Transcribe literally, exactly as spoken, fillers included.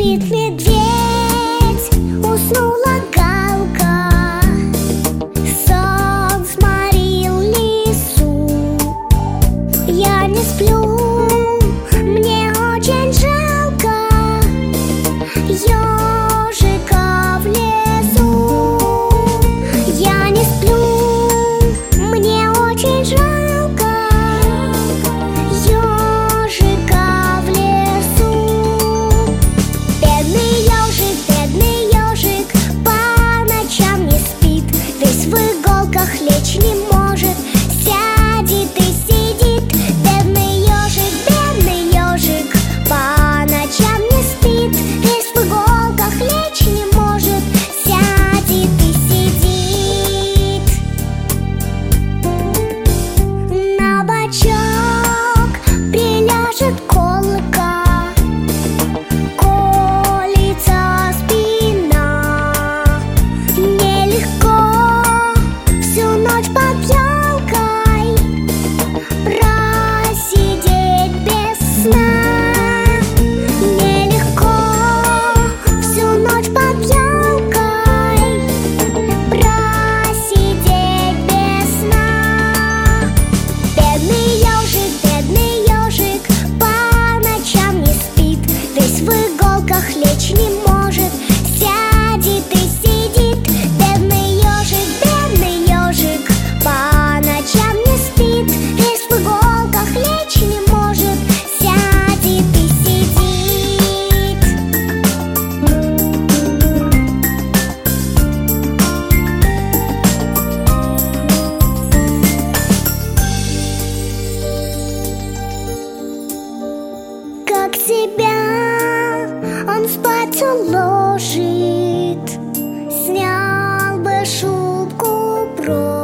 спит медведь, уснула галка, сон сморил лису. Я не сплю, мне очень жалко ежика в лесу. Я не сплю, мне очень жалко ежика в лесу. Бедный ежик, бедный ежик, по ночам не спит, весь в иголках лечь не может, сядет и сидит. Бедный ежик, бедный ежик, по ночам не спит, весь в иголках лечь не может, сядет и сидит. На бочок приляжет колка, колется спина. Нелегко всю ночь под елкой просидеть без сна. Нелегко всю ночь под елкой просидеть без сна. Бедный ежик, бедный ежик, по ночам не спит, весь в иголках лечь не может, сядет и сидит. Бедный ежик, бедный ежик, по ночам не спит, весь в иголках лечь не может, сядет и сидит. Как себя он спать уложит, снял бы шубку, брошь.